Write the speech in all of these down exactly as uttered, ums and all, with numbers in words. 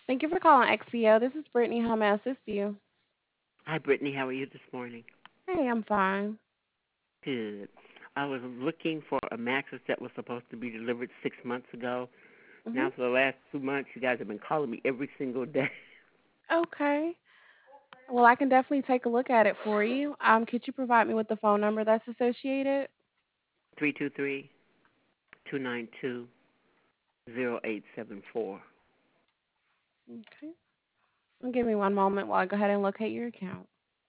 Thank you for calling X C O. This is Brittany. How may I assist you? Hi, Brittany. How are you this morning? Hey, I'm fine. Good. I was looking for a mattress that was supposed to be delivered six months ago. Mhm. Now, for the last two months, you guys have been calling me every single day. Okay. Well, I can definitely take a look at it for you. Um, could you provide me with the phone number that's associated? Three two three two nine two zero eight seven four. Okay. Give me one moment while I go ahead and locate your account.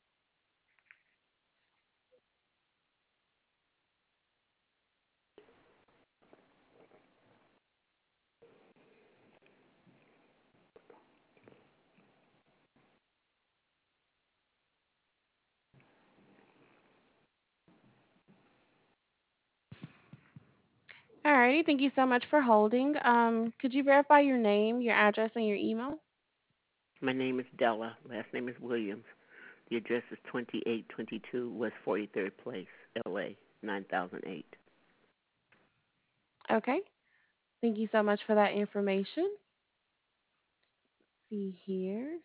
Alrighty. Thank you so much for holding. Um, could you verify your name, your address, and your email? My name is Della. Last name is Williams. The address is twenty-eight twenty-two West forty-third Place, L A nine thousand eight. Okay. Thank you so much for that information. See here.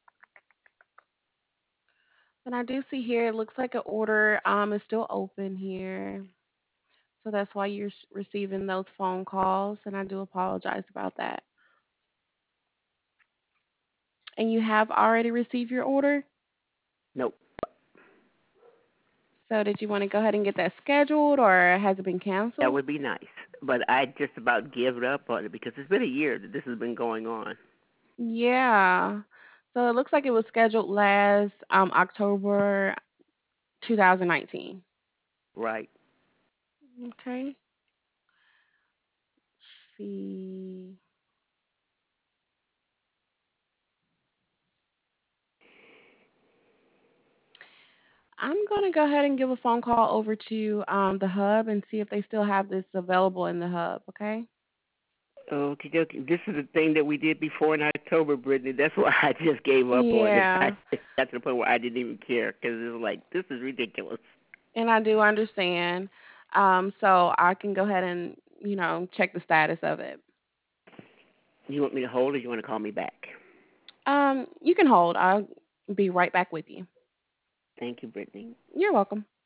And I do see here it looks like an order um is still open here. So that's why you're s- receiving those phone calls, and I do apologize about that. And you have already received your order. Nope. So did you want to go ahead and get that scheduled, or has it been That canceled? would be nice. But I just about give up on it because it's been a year that this has been going on. Yeah. So it looks like it was scheduled last um, October twenty nineteen. Right. Okay. See. I'm going to go ahead and give a phone call over to um, the hub and see if they still have this available in the hub. Okay. Okay, okay. This is the thing that we did before in October, Brittany. That's why I just gave up on it. I Yeah. just got to the point where I didn't even care because it was like, this is ridiculous. And I do understand. Um, so I can go ahead and, you know, check the status of it. You want me to hold or you want to call me back? Um, you can hold. I'll be right back with you. Thank you, Brittany. You're welcome.